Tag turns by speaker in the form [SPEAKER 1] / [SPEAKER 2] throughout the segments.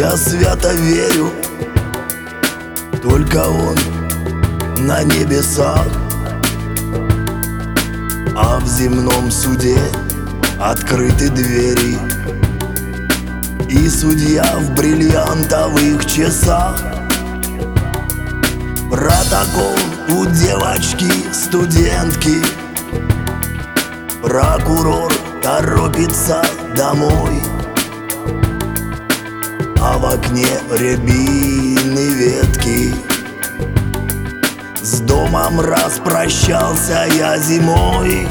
[SPEAKER 1] Я свято верю, только Он на небесах, а в земном суде открыты двери, и судья в бриллиантовых часах. Протокол у девочки-студентки, прокурор торопится домой, а в окне рябины ветки. С домом распрощался я зимой.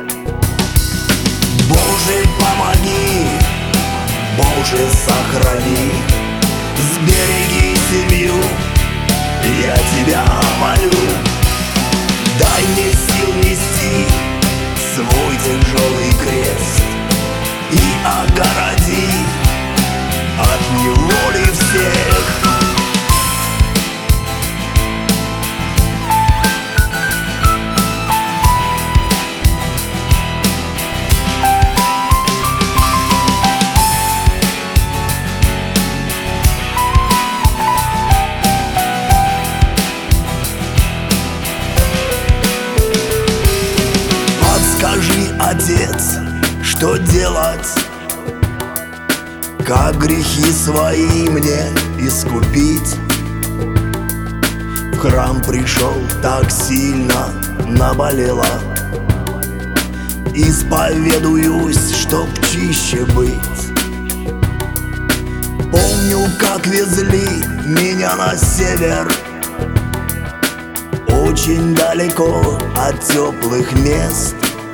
[SPEAKER 1] Боже, помоги, Боже, сохрани, сбереги семью, я Тебя молю. Дай мне сил нести свой тяжелый крест и огороди от неволи всех. Скажи, Отец, что делать? Как грехи свои мне искупить? В храм пришел, так сильно наболело. Исповедуюсь, чтоб чище быть. Помню, как везли меня на север, очень далеко от теплых мест.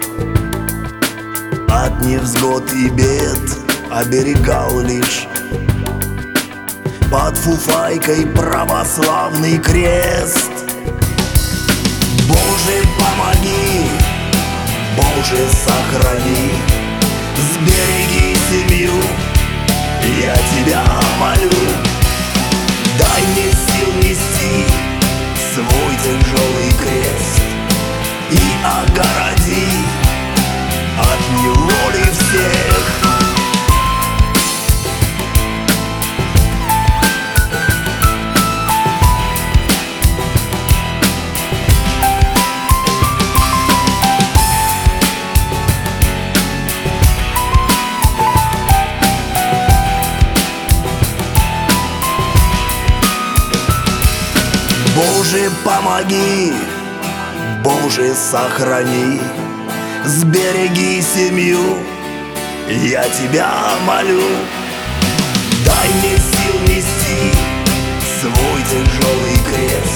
[SPEAKER 1] От невзгод и бед оберегал лишь под фуфайкой православный крест. Боже, помоги, Боже, сохрани, сбереги семью, я Тебя молю. Дай мне сил нести свой тяжелый крест и огороди от неволи всех. Боже, помоги, Боже, сохрани, сбереги семью, я Тебя молю. Дай мне сил нести свой тяжелый крест